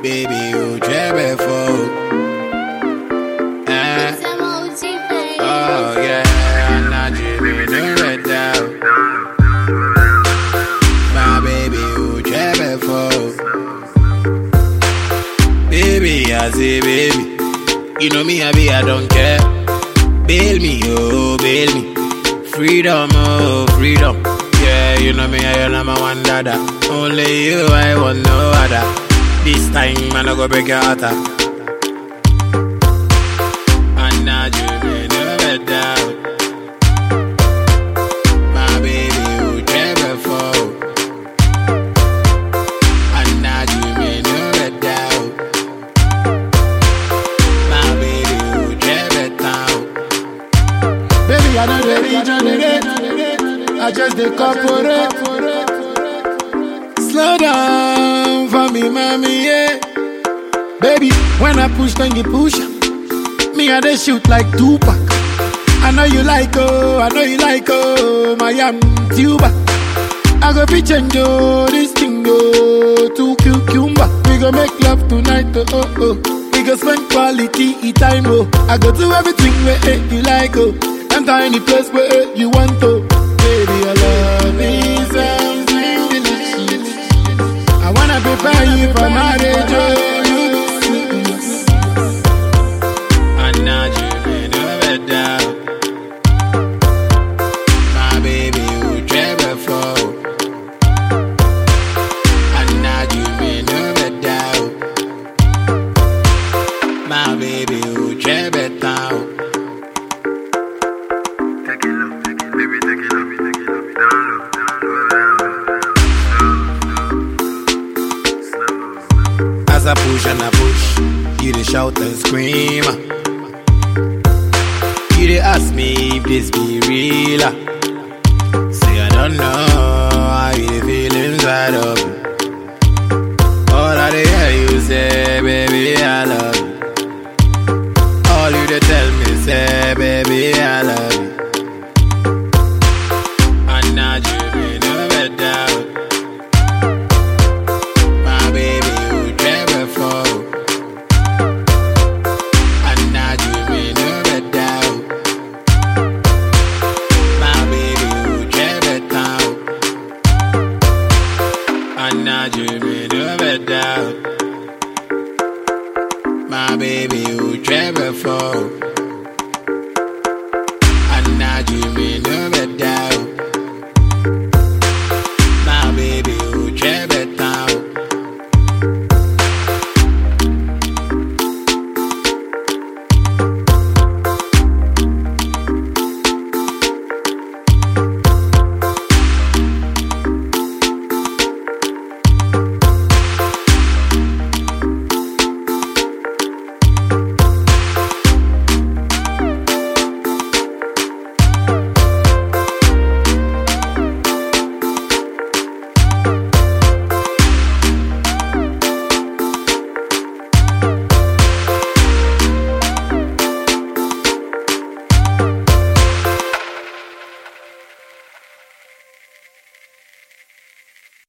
baby, you trouble for. Oh yeah, I'm not dreaming of red down. My baby, you trouble for. Baby, I say baby, you know me, I don't care. Bail me, oh bail me. Freedom, oh freedom. Yeah, you know me, I am my one dada. Only you, I want no other. This time, man, I go break your heart. And now you may never down. My baby, you never fall. And now you may never down. My baby, you never down. Baby, I know the regenerate. I just the corporate. Slow down for me, mommy, yeah. Baby, when I push, then you push. Me, I dey shoot like Tupac. I know you like, I my tuba. I go be change, this thing, to cucumber. We go make love tonight, We go spend quality time, I go do everything where you like, Enter any place where you want to. Baby, your love is something delicious. I wanna prepare you for marriage, And now you may never down. My baby, you never fall. And now you may never down. My baby, you never down. Take it low, baby, take it low, down low, slow. As I push and I push, you dey shout and scream. You dey ask me if this be real. Say I don't know how you dey feel inside of me. All I dey hear you say, baby, I love you. All you dey tell me say, baby, I love you. And now you may never doubt. My baby, you never fall. And now you may never doubt. My baby, you never doubt. And now you may never doubt. My baby, you never fall.